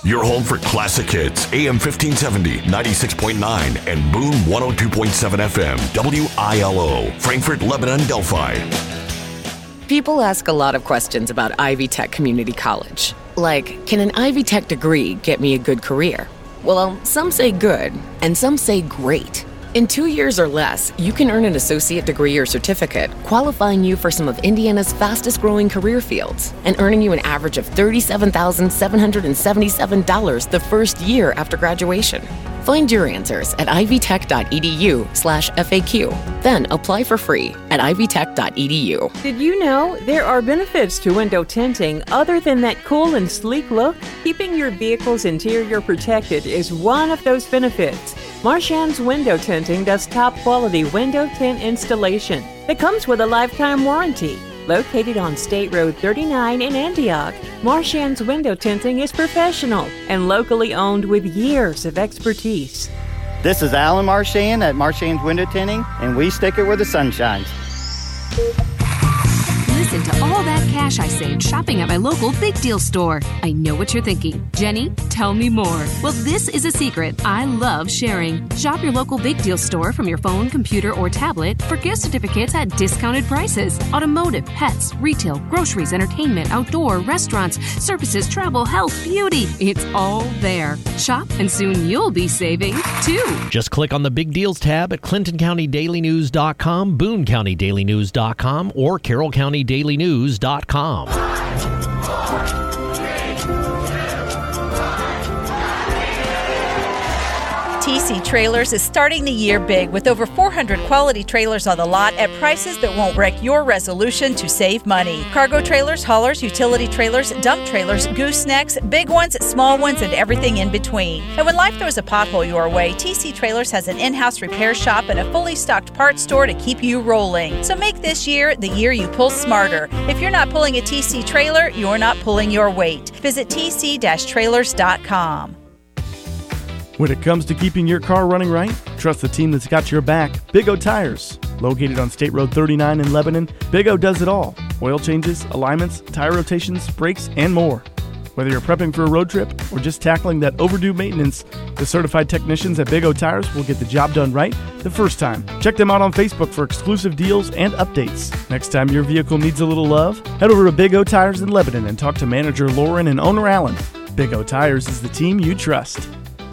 Your home for classic hits, AM 1570, 96.9, and Boom 102.7 FM, WILO, Frankfort, Lebanon, Delphi. People ask a lot of questions about Ivy Tech Community College. Like, can an Ivy Tech degree get me a good career? Well, some say good, and some say great. In 2 years or less, you can earn an associate degree or certificate, qualifying you for some of Indiana's fastest-growing career fields, and earning you an average of $37,777 the first year after graduation. Find your answers at ivytech.edu/FAQ. Then apply for free at ivytech.edu. Did you know there are benefits to window tinting other than that cool and sleek look? Keeping your vehicle's interior protected is one of those benefits. Marchand's Window Tinting does top quality window tint installation that comes with a lifetime warranty. Located on State Road 39 in Antioch, Marchand's Window Tinting is professional and locally owned with years of expertise. This is Alan Marchand at Marchand's Window Tinting, and we stick it where the sun shines. Listen to all that cash I saved shopping at my local Big Deal store. I know what you're thinking. Jenny, tell me more. Well, this is a secret I love sharing. Shop your local Big Deal store from your phone, computer, or tablet for gift certificates at discounted prices. Automotive, pets, retail, groceries, entertainment, outdoor, restaurants, services, travel, health, beauty. It's all there. Shop and soon you'll be saving too. Just click on the Big Deals tab at ClintonCountyDailyNews.com, BooneCountyDailyNews.com, or CarrollCountyDailyNews.com. TC Trailers is starting the year big with over 400 quality trailers on the lot at prices that won't wreck your resolution to save money. Cargo trailers, haulers, utility trailers, dump trailers, goosenecks, big ones, small ones, and everything in between. And when life throws a pothole your way, TC Trailers has an in-house repair shop and a fully stocked parts store to keep you rolling. So make this year the year you pull smarter. If you're not pulling a TC trailer, you're not pulling your weight. Visit tc-trailers.com. When it comes to keeping your car running right, trust the team that's got your back. Big O Tires. Located on State Road 39 in Lebanon, Big O does it all. Oil changes, alignments, tire rotations, brakes, and more. Whether you're prepping for a road trip or just tackling that overdue maintenance, the certified technicians at Big O Tires will get the job done right the first time. Check them out on Facebook for exclusive deals and updates. Next time your vehicle needs a little love, head over to Big O Tires in Lebanon and talk to manager Lauren and owner Alan. Big O Tires is the team you trust.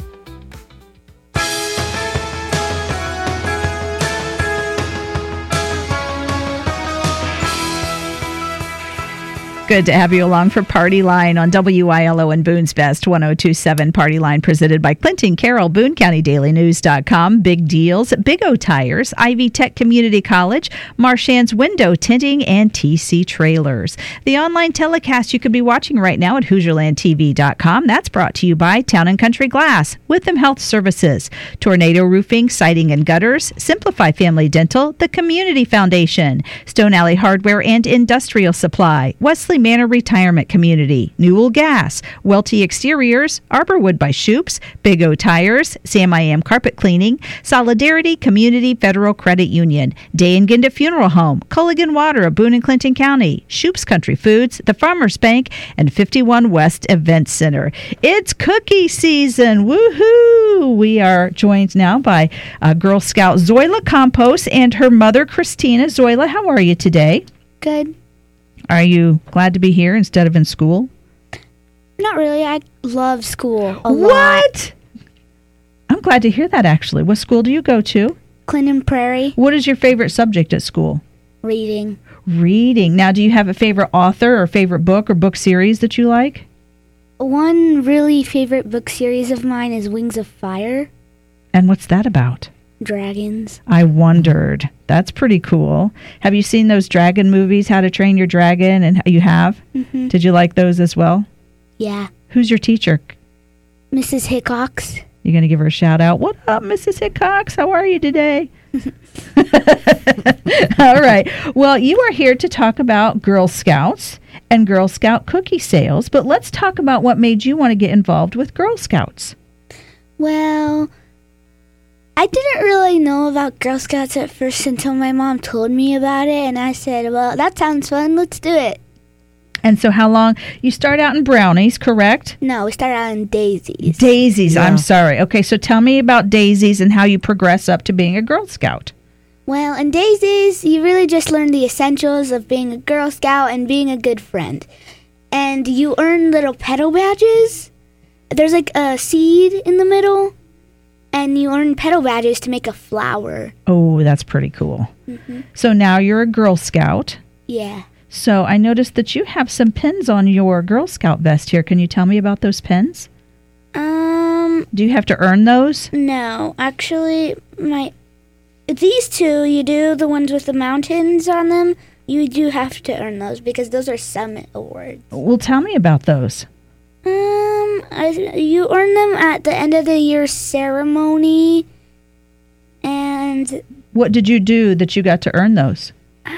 Good to have you along for Party Line on WILO and Boone's Best 102.7 Party Line, presented by Clinton Carroll, BooneCountyDailyNews.com, Big Deals, Big O Tires, Ivy Tech Community College, Marchand's Window Tinting, and TC Trailers. The online telecast you could be watching right now at HoosierlandTV.com. That's brought to you by Town & Country Glass, Witham Health Services, Tornado Roofing, Siding and Gutters, Simplify Family Dental, the Community Foundation, Stone Alley Hardware and Industrial Supply, Wesley Manor Retirement Community, Newell Gas, Welty Exteriors, Arborwood by Shoops, Big O Tires, Sam I Am Carpet Cleaning, Solidarity Community Federal Credit Union, Day and Ginda Funeral Home, Culligan Water of Boone and Clinton County, Shoops Country Foods, the Farmers Bank, and 51 West Event Center. It's cookie season. Woohoo! We are joined now by Girl Scout Zoila Campos and her mother, Christina. Zoila, how are you today? Good. Are you glad to be here instead of in school? Not really. I love school a lot. What? I'm glad to hear that, actually. What school do you go to? Clinton Prairie. What is your favorite subject at school? Reading. Reading. Now, do you have a favorite author or favorite book or book series that you like? One really favorite book series of mine is Wings of Fire. And what's that about? Dragons. I wondered. That's pretty cool. Have you seen those dragon movies, How to Train Your Dragon? And you have? Mm-hmm. Did you like those as well? Yeah. Who's your teacher? Mrs. Hickox. You going to give her a shout out? What up, Mrs. Hickox? How are you today? All right. Well, you are here to talk about Girl Scouts and Girl Scout cookie sales, but let's talk about what made you want to get involved with Girl Scouts. Well, I didn't really know about Girl Scouts at first until my mom told me about it, and I said, well, that sounds fun. Let's do it. And so how long? You start out in brownies, correct? No, we started out in daisies. Daisies, I'm sorry. Okay, so tell me about daisies and how you progress up to being a Girl Scout. Well, in daisies, you really just learn the essentials of being a Girl Scout and being a good friend. And you earn little petal badges. There's like a seed in the middle, and you earn petal badges to make a flower. Oh, that's pretty cool. Mm-hmm. So now you're a Girl Scout. Yeah. So I noticed that you have some pins on your Girl Scout vest here. Can you tell me about those pins? Do you have to earn those? No, actually, these two, you do, the ones with the mountains on them, you do have to earn those because those are summit awards. Well, tell me about those. You earn them at the end of the year ceremony. And what did you do that you got to earn those?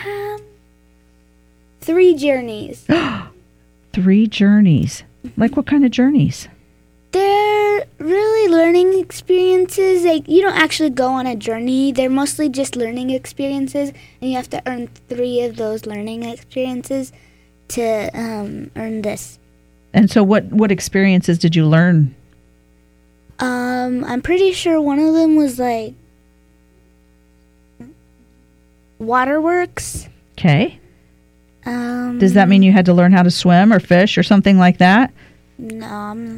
3 journeys. 3 journeys. Like what kind of journeys? They're really learning experiences. Like, you don't actually go on a journey. They're mostly just learning experiences, and you have to earn 3 of those learning experiences to earn this. And so what experiences did you learn? I'm pretty sure one of them was like waterworks. Okay. Does that mean you had to learn how to swim or fish or something like that? No.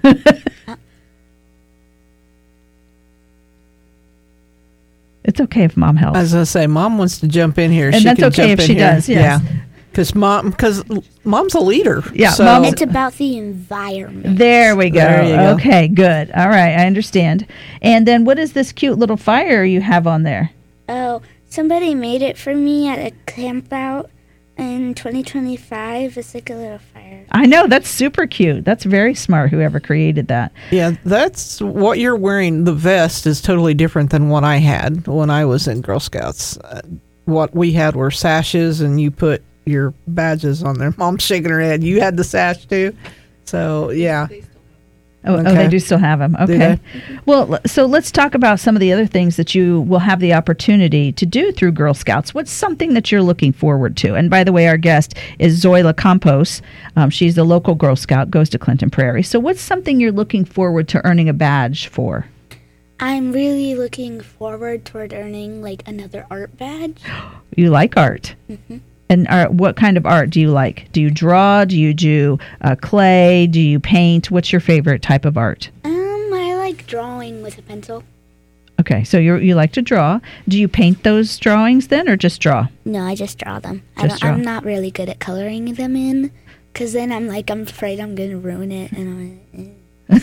It's okay if Mom helps. I was going to say, Mom wants to jump in here. And she that's can okay jump if in she here. does, yes. Yeah. Because Mom's a leader. Yeah, so. It's about the environment. There we go. There you go. Okay, good. All right, I understand. And then what is this cute little fire you have on there? Oh, somebody made it for me at a camp out in 2025. It's like a little fire. I know, that's super cute. That's very smart, whoever created that. Yeah, that's what you're wearing. The vest is totally different than what I had when I was in Girl Scouts. What we had were sashes, and you put your badges on there. Mom's shaking her head. You had the sash too? So, yeah. Oh, they do still have them. Okay. Well, so let's talk about some of the other things that you will have the opportunity to do through Girl Scouts. What's something that you're looking forward to? And by the way, our guest is Zoila Campos. She's a local Girl Scout, goes to Clinton Prairie. So what's something you're looking forward to earning a badge for? I'm really looking forward toward earning like another art badge. You like art? Mm-hmm. And what kind of art do you like? Do you draw? Do you do clay? Do you paint? What's your favorite type of art? I like drawing with a pencil. Okay, so you like to draw. Do you paint those drawings then, or just draw? No, I just draw them. Draw. I'm not really good at coloring them in, because then I'm afraid I'm going to ruin it. And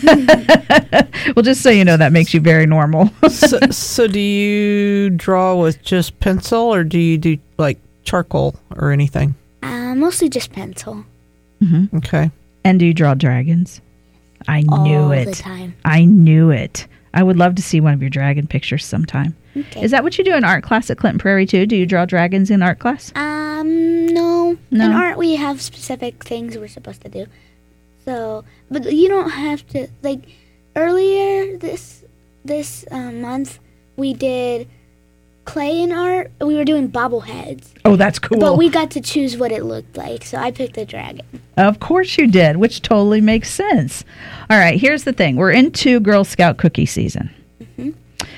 Well, just so you know, that makes you very normal. So do you draw with just pencil, or do you do like charcoal or anything? Mostly just pencil. Mm-hmm. Okay. And do you draw dragons? I knew it. All the time. I knew it. I would love to see one of your dragon pictures sometime. Okay. Is that what you do in art class at Clinton Prairie too? Do you draw dragons in art class? No. In art we have specific things we're supposed to do. So, but you don't have to, like, earlier this month we did clay in art. We were doing bobbleheads. Oh, that's cool. But we got to choose what it looked like, so I picked a dragon. Of course you did, which totally makes sense. All right, here's the thing. We're into Girl Scout cookie season. Mm-hmm.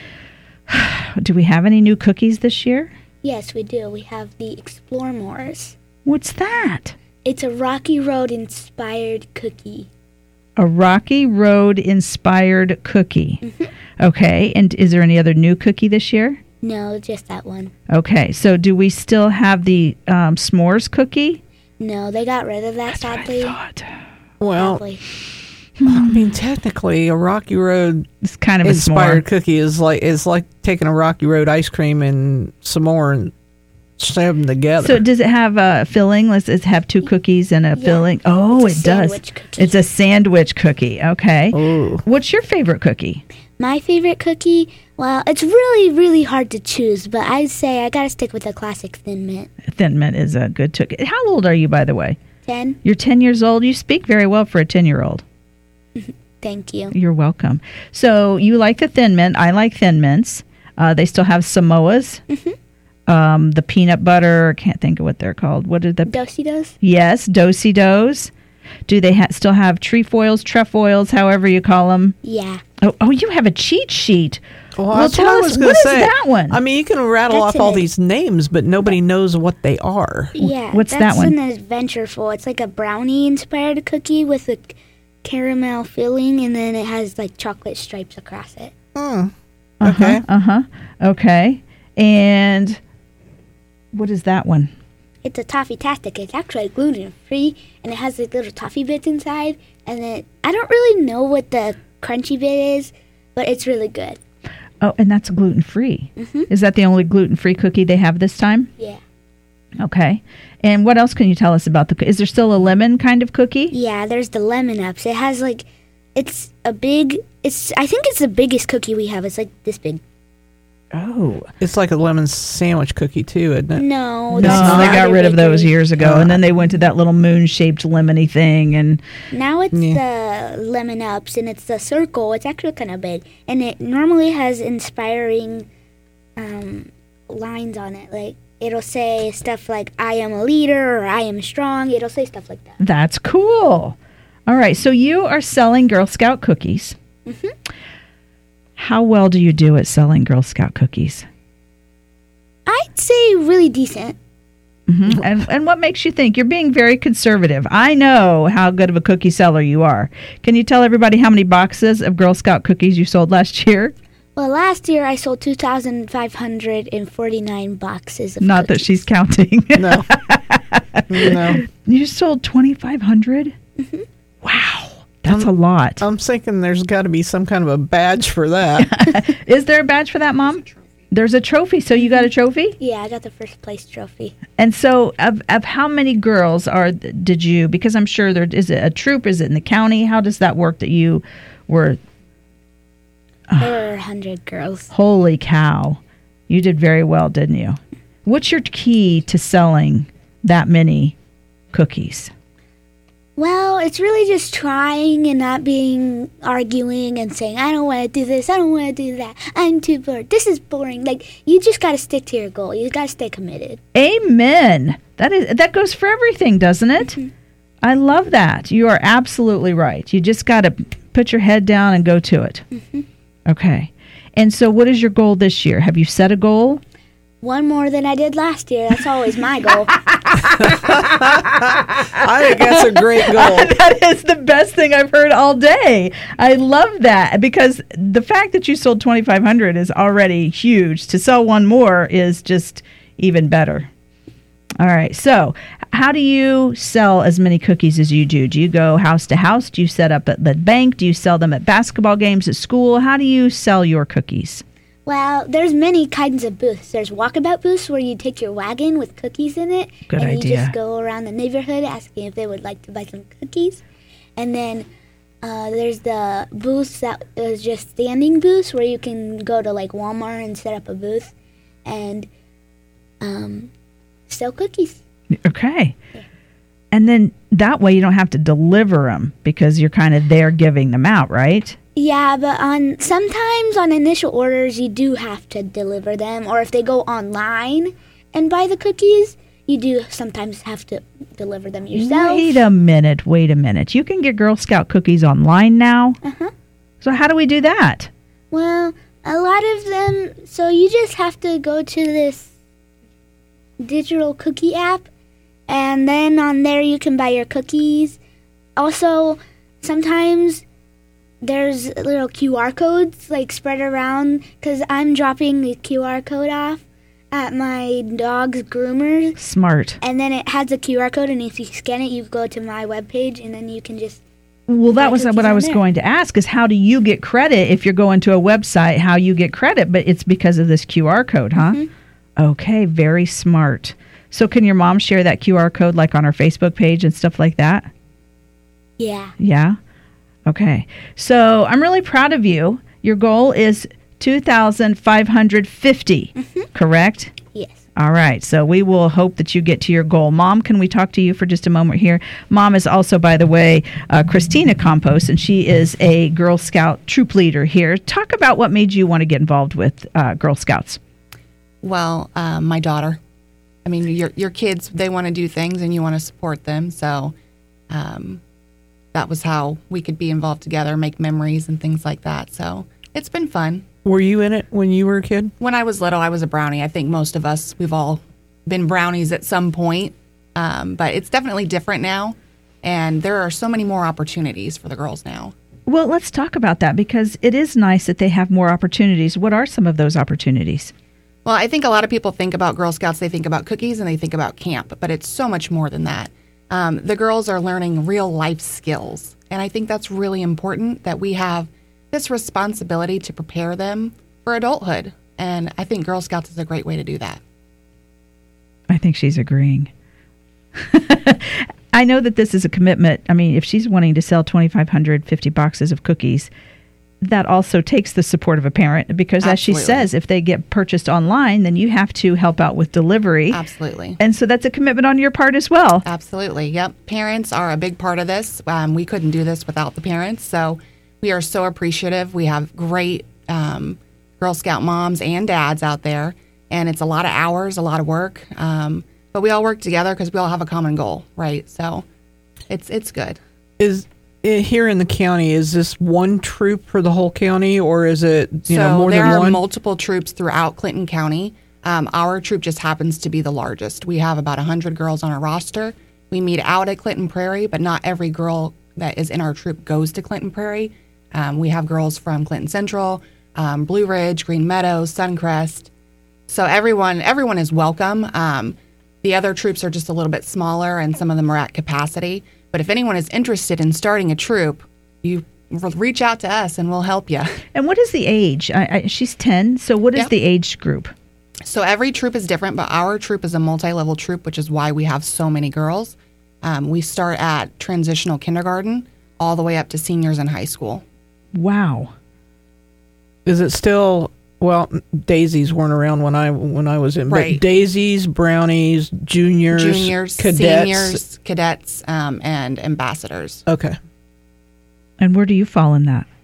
Do we have any new cookies this year? Yes, we do. We have the Explore Mores. What's that? It's a Rocky Road inspired cookie. A Rocky Road inspired cookie. Mm-hmm. Okay, and is there any other new cookie this year? No, just that one. Okay, so do we still have the s'mores cookie? No, they got rid of that, sadly. What I thought. Well, I mean, technically, a Rocky Road it's kind of inspired cookie is like taking a Rocky Road ice cream and some more and stab them together. So does it have a filling? Does it have 2 cookies and a filling? Oh, it does. Cookie. It's a sandwich cookie. Okay. Ooh. What's your favorite cookie? My favorite cookie? Well, it's really, really hard to choose, but I'd say I gotta stick with the classic Thin Mint. Thin Mint is a good cookie. How old are you, by the way? 10. You're 10 years old? You speak very well for a 10-year-old. Thank you. You're welcome. So you like the Thin Mint. I like Thin Mints. They still have Samoas. Mm-hmm. the peanut butter. I can't think of what they're called. What are the Do-si-dos? Yes, do-si-dos. Do they still have trefoils, however you call them? Yeah. Oh, you have a cheat sheet. Well, that's tell what I us, was going what to is say. that one? I mean, you can rattle That's off all an- these names, but nobody knows what they are. Yeah. What's that that's one? an Adventureful. It's like a brownie-inspired cookie with a caramel filling, and then it has like chocolate stripes across it. Okay. Okay. And what is that one? It's a Toffee-tastic. It's actually gluten-free, and it has like little toffee bits inside. And then I don't really know what the crunchy bit is, but it's really good. Oh, and that's gluten-free. Is that the only gluten-free cookie they have this time? Yeah. Okay. And what else can you tell us about is there still a lemon kind of cookie? Yeah, there's the Lemon Ups. It has like, I think it's the biggest cookie we have. It's like this big. Oh. It's like a lemon sandwich cookie, too, isn't it? No, No, that's they not got a rid of those bakery. years ago, and then they went to that little moon-shaped lemony thing, and Now it's the Lemon Ups, and it's the circle. It's actually kind of big, and it normally has inspiring lines on it. Like it'll say stuff like "I am a leader" or "I am strong." It'll say stuff like that. that's cool. All right, so you are selling Girl Scout cookies. How well do you do at selling Girl Scout cookies? I'd say really decent. And what makes you think? You're being very conservative. I know how good of a cookie seller you are. Can you tell everybody how many boxes of Girl Scout cookies you sold last year? Well, last year I sold 2,549 boxes of Not that cookies. she's counting. No. No. You sold 2,500? Wow, that's a lot. I'm thinking there's got to be some kind of a badge for that. Is there a badge for that, Mom? There's a trophy. So you got a trophy? Yeah, I got the first place trophy. And so of how many girls did you, because I'm sure is it a troop, is it in the county? How does that work that you were, There were 100 girls. holy cow, you did very well, didn't you? What's your key to selling that many cookies? Well, it's really just trying and not arguing and saying, I don't want to do this, I don't want to do that, I'm too bored, this is boring. Like, you just got to stick to your goal. You got to stay committed. Amen. That goes for everything, doesn't it? I love that. You are absolutely right. You just got to put your head down and go to it. Okay. And so what is your goal this year? Have you set a goal? One more than I did last year. That's always my goal. I think that's a great goal. That is the best thing I've heard all day. I love that because the fact that you sold 2,500 is already huge. To sell one more is just even better. All right. So how do you sell as many cookies as you do? Do you go house to house? Do you set up at the bank? Do you sell them at basketball games at school? How do you sell your cookies? Well, there's many kinds of booths. There's walkabout booths where you take your wagon with cookies in it. Good and idea. you just go around the neighborhood asking if they would like to buy some cookies. And then there's the booths that is just standing booths where you can go to like Walmart and set up a booth and sell cookies. Okay. And then that way you don't have to deliver them because you're kind of there giving them out, right? Yeah, but sometimes on initial orders you do have to deliver them, or if they go online and buy the cookies, you do sometimes have to deliver them yourself. Wait a minute. You can get Girl Scout cookies online now? So how do we do that? Well, a lot of them, so you just have to go to this digital cookie app, and then on there you can buy your cookies. Also, sometimes there's little QR codes like spread around because I'm dropping the QR code off at my dog's groomer. Smart. And then it has a QR code, and if you scan it, you go to my webpage, and then you can just... Well, that was cookies what I on was there. going to ask is how do you get credit if you're going to a website, how you get credit, but it's because of this QR code, huh? Okay, very smart. So can your mom share that QR code like on her Facebook page and stuff like that? Yeah. Yeah? Okay. So I'm really proud of you. Your goal is 2,550, correct? Yes. All right. So we will hope that you get to your goal. Mom, can we talk to you for just a moment here? Mom is also, by the way, Christina Compost, and she is a Girl Scout troop leader here. Talk about what made you want to get involved with Girl Scouts. Well, my daughter. I mean, your kids, they want to do things and you want to support them. So that was how we could be involved together, make memories and things like that. So it's been fun. Were you in it when you were a kid? When I was little, I was a brownie. I think most of us, we've all been brownies at some point. But it's definitely different now. And there are so many more opportunities for the girls now. Well, let's talk about that because it is nice that they have more opportunities. What are some of those opportunities? Well, I think a lot of people think about Girl Scouts, they think about cookies and they think about camp, but it's so much more than that. The girls are learning real life skills. And I think that's really important that we have this responsibility to prepare them for adulthood. And I think Girl Scouts is a great way to do that. I think she's agreeing. I know that this is a commitment. I mean, if she's wanting to sell 2,550 boxes of cookies, that also takes the support of a parent because, as she says, if they get purchased online, then you have to help out with delivery. Absolutely. And so that's a commitment on your part as well. Absolutely. Yep. Parents are a big part of this. We couldn't do this without the parents. So we are so appreciative. We have great Girl Scout moms and dads out there. And it's a lot of hours, a lot of work. But we all work together because we all have a common goal, right? So it's good. Is here in the county, is this one troop for the whole county, or is it more than one? There are multiple troops throughout Clinton County. Our troop just happens to be the largest. We have about 100 girls on our roster. We meet out at Clinton Prairie, but not every girl that is in our troop goes to Clinton Prairie. We have girls from Clinton Central, Blue Ridge, Green Meadows, Suncrest. So everyone is welcome. The other troops are just a little bit smaller, and some of them are at capacity. But if anyone is interested in starting a troop, you reach out to us and we'll help you. And what is the age? She's 10, so what is the age group? So every troop is different, but our troop is a multi-level troop, which is why we have so many girls. We start at transitional kindergarten all the way up to seniors in high school. Wow. Is it still... Well, daisies weren't around when I was in, right. But daisies, brownies, juniors, cadets, seniors, cadets, and ambassadors. Okay. And where do you fall in that?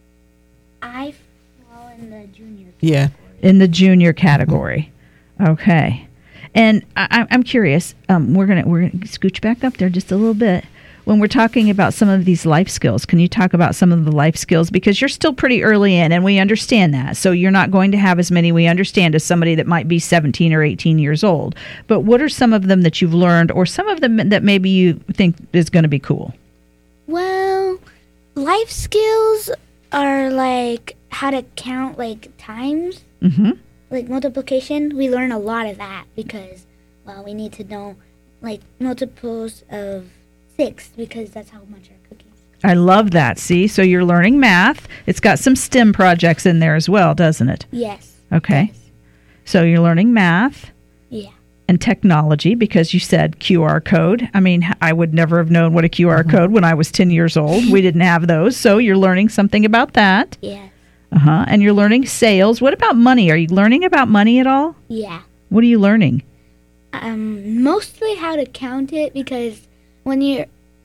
I fall in the junior category. Yeah. In the junior category. Okay. And I'm curious. We're gonna scooch back up there just a little bit. When we're talking about some of these life skills, can you talk about some of the life skills? Because you're still pretty early in, and we understand that. So you're not going to have as many, we understand, as somebody that might be 17 or 18 years old. But what are some of them that you've learned, or some of them that maybe you think is going to be cool? Well, life skills are like how to count like times, like multiplication. We learn a lot of that because, well, we need to know like multiples of 6 because that's how much our cookies. I love that. See, so you're learning math. It's got some STEM projects in there as well, doesn't it? Yes. Okay. Yes. So you're learning math. Yeah. And technology because you said QR code. I mean, I would never have known what a QR code when I was 10 years old. We didn't have those. So you're learning something about that. Yeah. And you're learning sales. What about money? Are you learning about money at all? Yeah. What are you learning? Mostly how to count it because when you're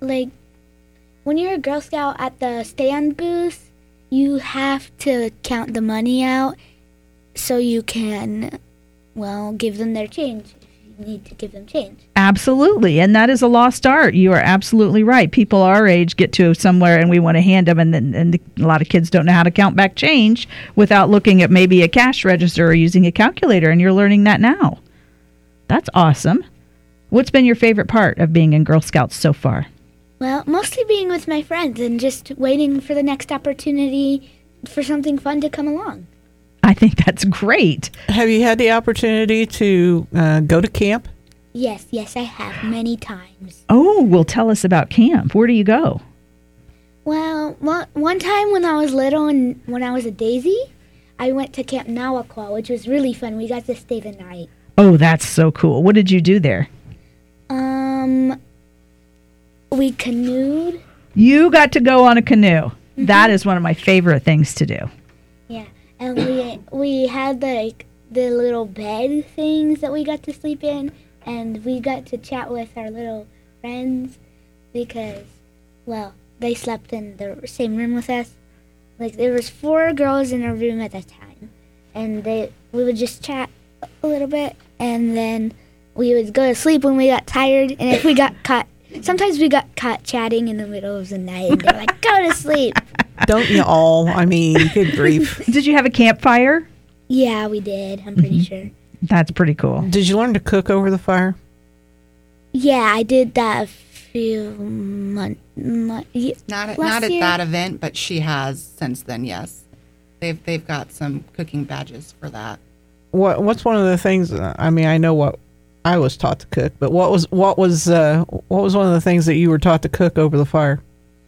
a Girl Scout at the stand booth, you have to count the money out so you can, well, give them their change if you need to give them change. Absolutely. And that is a lost art. You are absolutely right. People our age get to somewhere and we want to hand them, and a lot of kids don't know how to count back change without looking at maybe a cash register or using a calculator, and you're learning that now. That's awesome. What's been your favorite part of being in Girl Scouts so far? Well, mostly being with my friends and just waiting for the next opportunity for something fun to come along. I think that's great. Have you had the opportunity to go to camp? Yes, I have many times. Oh, well, tell us about camp. Where do you go? Well, one time when I was little and when I was a daisy, I went to Camp Nawaqua, which was really fun. We got to stay the night. Oh, that's so cool. What did you do there? We canoed. You got to go on a canoe. That is one of my favorite things to do. Yeah, and we had like the little bed things that we got to sleep in, and we got to chat with our little friends because, well, they slept in the same room with us. Like there was 4 girls in a room at that time, and we would just chat a little bit, and then we would go to sleep when we got tired. And if we got caught, sometimes we got caught chatting in the middle of the night, and they're like, "Go to sleep." Don't you all? I mean, good grief. Did you have a campfire? Yeah, we did. I'm pretty sure. That's pretty cool. Did you learn to cook over the fire? Yeah, I did that a few months. Not at that event, but she has since then. Yes, they've got some cooking badges for that. What's one of the things? I mean, I know what I was taught to cook, but what was one of the things that you were taught to cook over the fire?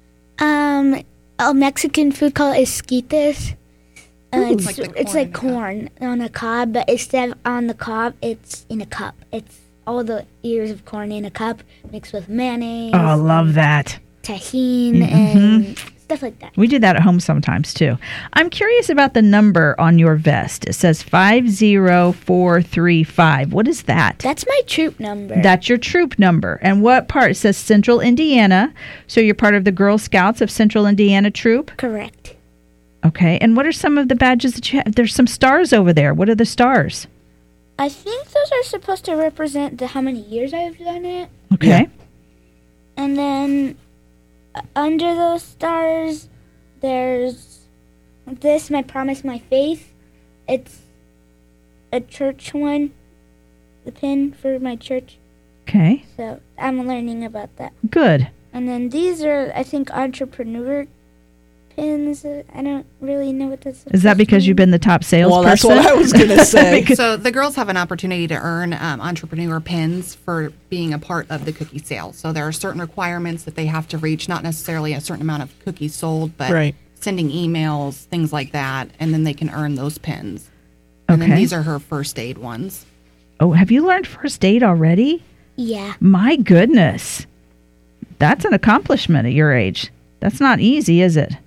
A Mexican food called esquites. It's like corn on a cob, but instead of on the cob, it's in a cup. It's all the ears of corn in a cup mixed with mayonnaise. Oh, I love that. Tahini and stuff like that. We do that at home sometimes, too. I'm curious about the number on your vest. It says 50435. What is that? That's my troop number. That's your troop number. And what part? It says Central Indiana. So you're part of the Girl Scouts of Central Indiana Troop? Correct. Okay. And what are some of the badges that you have? There's some stars over there. What are the stars? I think those are supposed to represent how many years I've done it. Okay. Yeah. And then under those stars, there's this, my promise, my faith. It's a church one, the pin for my church. Okay. So I'm learning about that. Good. And then these are, I think, entrepreneur pins. I don't really know what that's. Is that because you've been the top salesperson? Well, that's what I was going to say. So the girls have an opportunity to earn entrepreneur pins for being a part of the cookie sale. So there are certain requirements that they have to reach, not necessarily a certain amount of cookies sold, but sending emails, things like that, and then they can earn those pins. And then these are her first aid ones. Oh, have you learned first aid already? Yeah. My goodness. That's an accomplishment at your age. That's not easy, is it?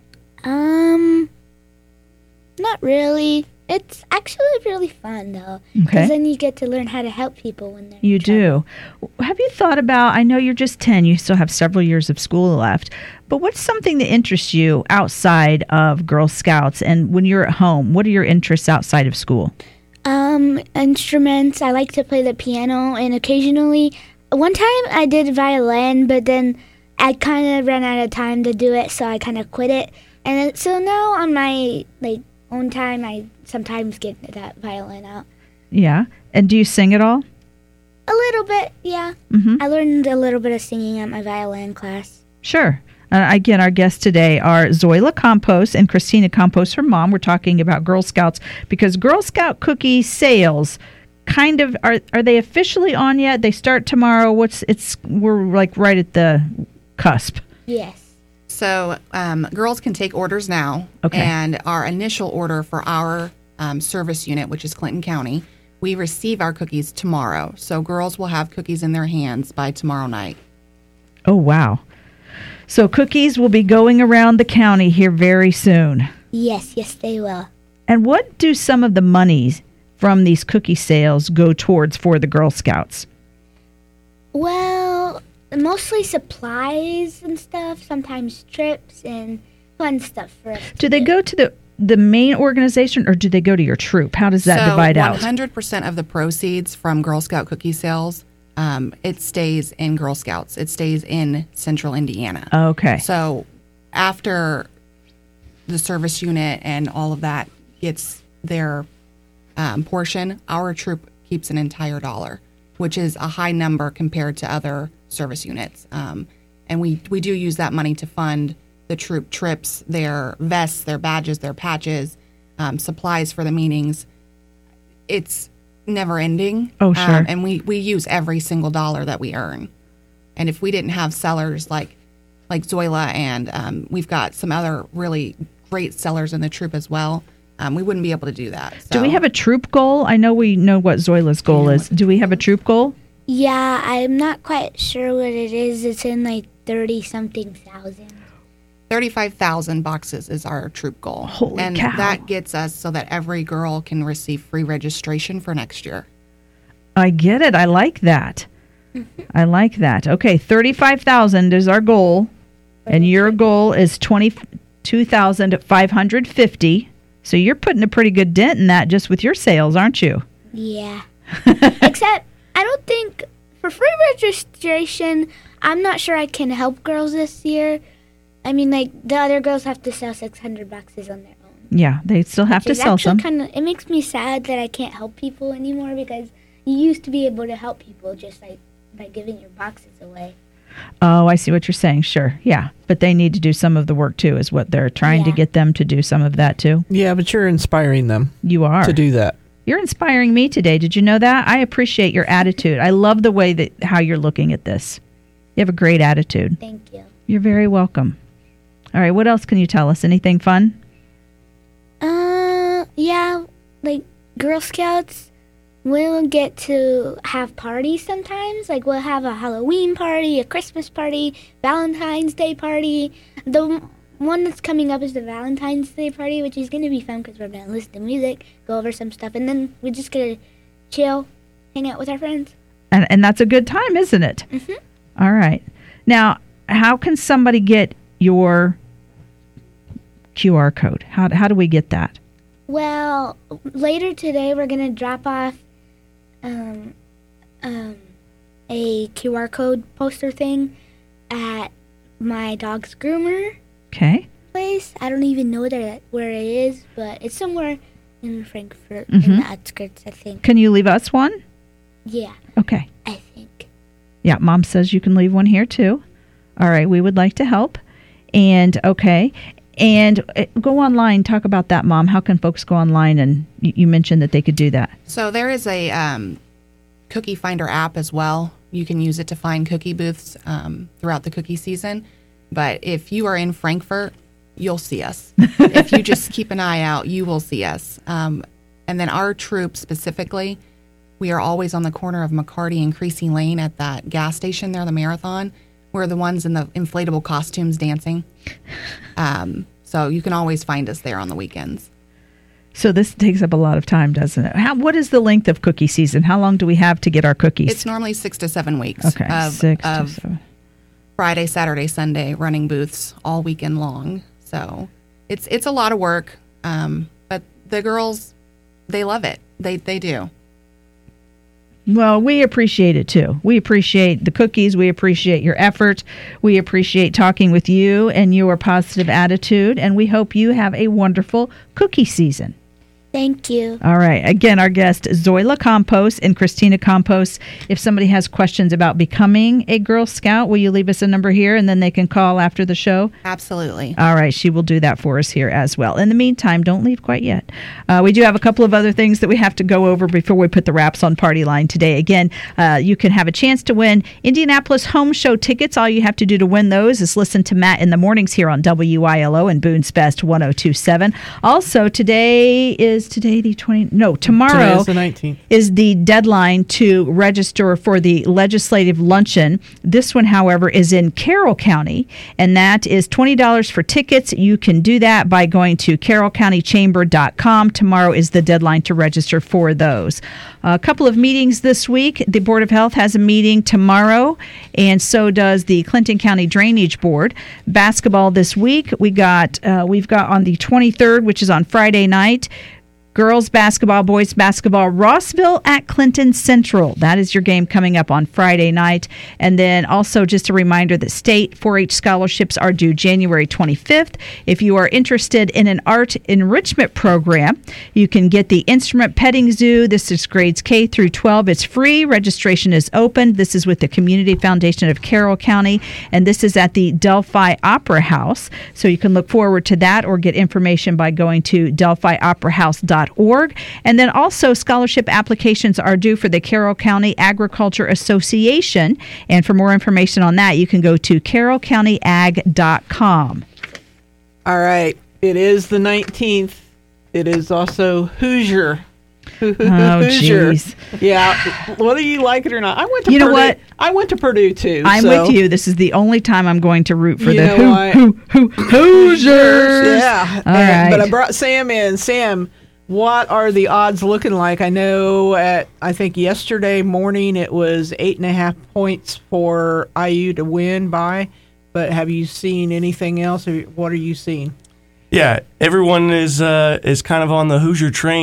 Not really. It's actually really fun, though. Because then you get to learn how to help people when they're You do. Have you thought about, I know you're just 10, you still have several years of school left, but what's something that interests you outside of Girl Scouts? And when you're at home, what are your interests outside of school? Instruments. I like to play the piano, and occasionally, one time I did violin, but then I kind of ran out of time to do it, so I kind of quit it. And so now on my own time, I sometimes get that violin out. Yeah. And do you sing at all? A little bit, yeah. Mm-hmm. I learned a little bit of singing at my violin class. Sure. Again, our guests today are Zoila Campos and Christina Campos, her mom. We're talking about Girl Scouts because Girl Scout cookie sales kind of are they officially on yet? They start tomorrow. We're like right at the cusp. Yes. So girls can take orders now. Okay. And our initial order for our service unit, which is Clinton County, we receive our cookies tomorrow. So girls will have cookies in their hands by tomorrow night. Oh, wow. So cookies will be going around the county here very soon. Yes, they will. And what do some of the monies from these cookie sales go towards for the Girl Scouts? Well, mostly supplies and stuff, sometimes trips and fun stuff for us. Do they go to the main organization or do they go to your troop? How does that divide out? 100% of the proceeds from Girl Scout cookie sales, it stays in Girl Scouts. It stays in Central Indiana. Okay. So after the service unit and all of that gets their portion, our troop keeps an entire $1, which is a high number compared to other service units. And we do use that money to fund the troop trips, their vests, their badges, their patches, supplies for the meetings. It's never ending. Oh, sure. And we use every single dollar that we earn. And if we didn't have sellers like Zoila and we've got some other really great sellers in the troop as well, we wouldn't be able to do that. So. Do we have a troop goal? I know we know what Zoila's goal is. Do we have a troop goal? Yeah, I'm not quite sure what it is. It's in 30-something thousand. 35,000 boxes is our troop goal. Holy and cow. that gets us so that every girl can receive free registration for next year. I get it. I like that. I like that. Okay, 35,000 is our goal, and your goal is 22,550. So you're putting a pretty good dent in that just with your sales, aren't you? Yeah. Except, I don't think, for free registration, I'm not sure I can help girls this year. I mean, like, the other girls have to sell 600 boxes on their own. Yeah, they still have to sell some. It makes me sad that I can't help people anymore because you used to be able to help people just like by giving your boxes away. Oh, I see what you're saying. Sure. Yeah. But they need to do some of the work too, is what they're trying to get them to do some of that too. Yeah, but you're inspiring them. You are. To do that. You're inspiring me today. Did you know that? I appreciate your attitude. I love the way that how you're looking at this. You have a great attitude. Thank you. You're very welcome. All right. What else can you tell us? Anything fun? Yeah, like Girl Scouts, we'll get to have parties sometimes. Like we'll have a Halloween party, a Christmas party, Valentine's Day party. The one that's coming up is the Valentine's Day party, which is going to be fun because we're going to listen to music, go over some stuff, and then we're just going to chill, hang out with our friends. And that's a good time, isn't it? Mm-hmm. All right. Now, how can somebody get your QR code? How do we get that? Well, later today we're going to drop off a QR code poster thing at my dog's groomer place. I don't even know where it is, but it's somewhere in Frankfort, in the outskirts, I think. Can you leave us one? Yeah. Okay. I think. Yeah, Mom says you can leave one here too. All right, we would like to help. And And go online, talk about that, Mom. How can folks go online? And you mentioned that they could do that. So there is a Cookie Finder app as well. You can use it to find cookie booths throughout the cookie season. But if you are in Frankfort, you'll see us. If you just keep an eye out, you will see us. And then our troop specifically, we are always on the corner of McCarty and Creasy Lane at that gas station there, the Marathon. We're the ones in the inflatable costumes dancing. So you can always find us there on the weekends. So this takes up a lot of time, doesn't it? What is the length of cookie season? How long do we have to get our cookies? It's normally 6 to 7 weeks. Okay, 6 to 7. Friday, Saturday, Sunday, running booths all weekend long. So it's a lot of work, but the girls, they love it. They do. Well, we appreciate it, too. We appreciate the cookies. We appreciate your effort. We appreciate talking with you and your positive attitude. And we hope you have a wonderful cookie season. Thank you. All right. Again, our guest, Zoila Campos and Christina Campos. If somebody has questions about becoming a Girl Scout, will you leave us a number here and then they can call after the show? Absolutely. All right. She will do that for us here as well. In the meantime, don't leave quite yet. We do have a couple of other things that we have to go over before we put the wraps on Party Line today. Again, you can have a chance to win Indianapolis Home Show tickets. All you have to do to win those is listen to Matt in the mornings here on WILO and Boone's Best 102.7. Also, tomorrow is the 19th. Is the deadline to register for the legislative luncheon. This one, however, is in Carroll County, and that is $20 for tickets. You can do that by going to carrollcountychamber.com. Tomorrow is the deadline to register for those. A couple of meetings this week. The Board of Health has a meeting tomorrow, and so does the Clinton County Drainage Board. Basketball this week. We've got on the 23rd, which is on Friday night, girls basketball, boys basketball, Rossville at Clinton Central. That is your game coming up on Friday night. And then also just a reminder that state 4-H scholarships are due January 25th. If you are interested in an art enrichment program, you can get the Instrument Petting Zoo. This is grades K through 12. It's free. Registration is open. This is with the Community Foundation of Carroll County, and this is at the Delphi Opera House. So you can look forward to that or get information by going to delphioperahouse.org. And then also scholarship applications are due for the Carroll County Agriculture Association. And for more information on that, you can go to carrollcountyag.com. All right. It is the 19th. It is also Hoosier. Oh, jeez. Yeah. Whether you like it or not. I went to Purdue. Know what? I went to Purdue, too. I'm with you. This is the only time I'm going to root for the Hoosiers. Yeah. All right. But I brought Sam in. Sam, what are the odds looking like? I know I think yesterday morning it was 8.5 points for IU to win by, but have you seen anything else? What are you seeing? Yeah, everyone is kind of on the Hoosier train.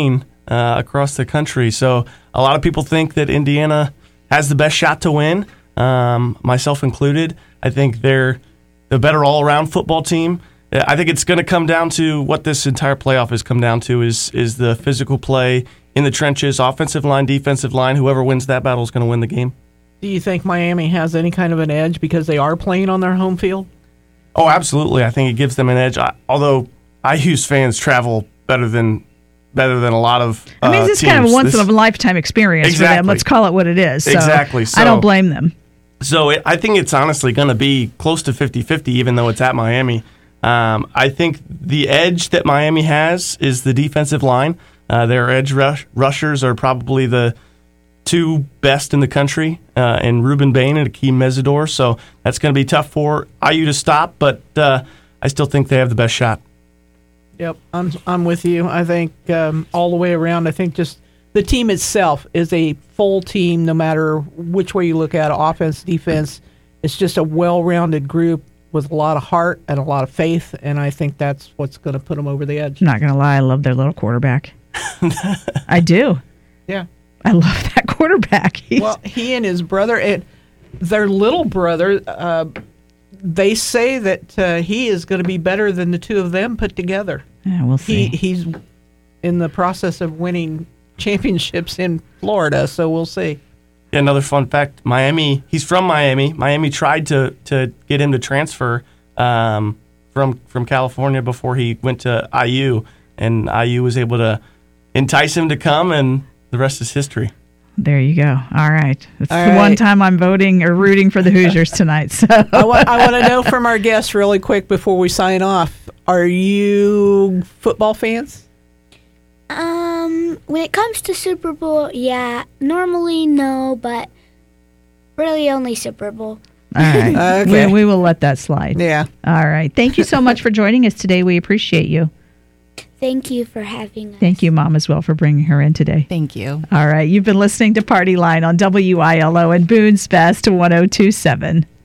across the country. So a lot of people think that Indiana has the best shot to win, myself included. I think they're the better all-around football team. I think it's going to come down to what this entire playoff has come down to is the physical play in the trenches, offensive line, defensive line. Whoever wins that battle is going to win the game. Do you think Miami has any kind of an edge because they are playing on their home field? Oh, absolutely. I think it gives them an edge. Although IU's fans travel better than a lot of I mean, it's teams. kind of a once-in-a-lifetime experience for them. Let's call it what it is. So exactly. So, I don't blame them. So I think it's honestly going to be close to 50-50, even though it's at Miami. I think the edge that Miami has is the defensive line. Their edge rushers are probably the two best in the country, in Ruben Bain and Akeem Mesidor. So that's going to be tough for IU to stop, but I still think they have the best shot. Yep, I'm with you. I think all the way around, I think just the team itself is a full team no matter which way you look at it, offense, defense. It's just a well-rounded group with a lot of heart and a lot of faith, and I think that's what's going to put them over the edge. I'm not going to lie, I love their little quarterback. I do. Yeah. I love that quarterback. He and his brother, their little brother, they say that he is going to be better than the two of them put together. Yeah, we'll see. He's in the process of winning championships in Florida, so we'll see. Yeah, another fun fact, Miami, he's from Miami. Miami tried to get him to transfer from California before he went to IU, and IU was able to entice him to come, and the rest is history. There you go. All right. It's the one time I'm voting or rooting for the Hoosiers tonight. So I want to know from our guests really quick before we sign off, are you football fans? When it comes to Super Bowl, yeah. Normally, no, but really only Super Bowl. All right. Okay. We will let that slide. Yeah. All right. Thank you so much for joining us today. We appreciate you. Thank you for having us. Thank you, Mom, as well, for bringing her in today. Thank you. All right. You've been listening to Party Line on WILO and Boone's Best 102.7.